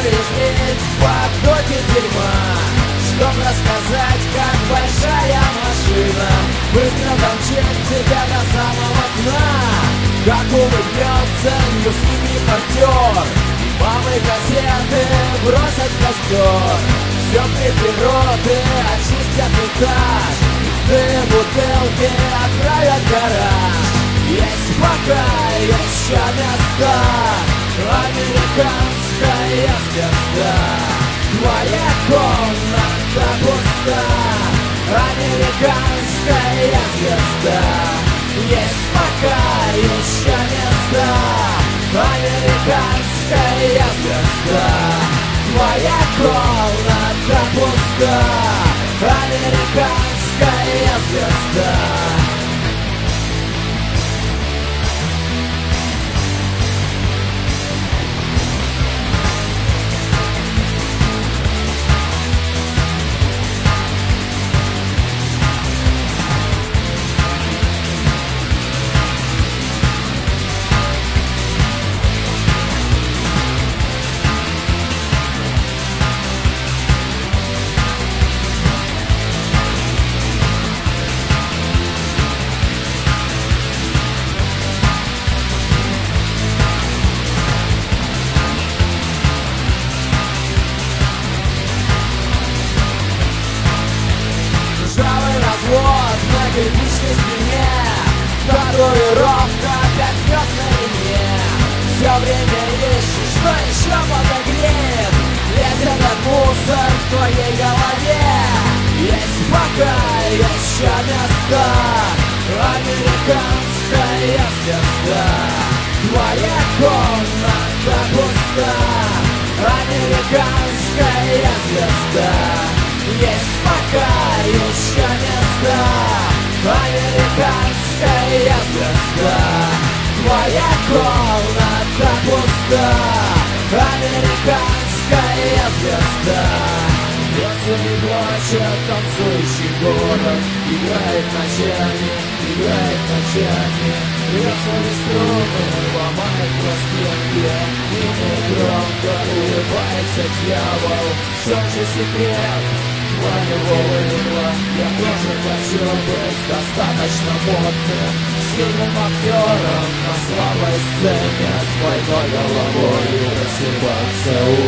жизнь в потоке дерьма, чтоб рассказать, как большая машина быстро домчит тебя до самого дна. Как улыбнется ньюсный репортер, и мамы газеты бросят в костер. Все припироты очистят этаж, пустые бутылки отправят в гараж. Есть пока еще места, американская звезда. Твоя комната пуста, американская звезда. Есть пока еще места, американская звезда. Твоя комната пуста, американская звезда. Кирпичной стене, татуировка 5 звезд на ремне. Все время ищешь, что еще подогреет весь этот мусор в твоей голове. Есть пока еще места, американская звезда. Твоя комната пуста, американская звезда. Есть пока еще места, американская звезда. Твоя комната пуста, американская звезда. Бьется и плачет танцующий город, играет ночами, играет ночами. Бьется и струны, ломает пластинки, и негромко улыбается дьявол. В чем же секрет? Твоего выбора я тоже хочу быть достаточно модным, сильным актером на слабой сцене, с двойной головой и просыпаться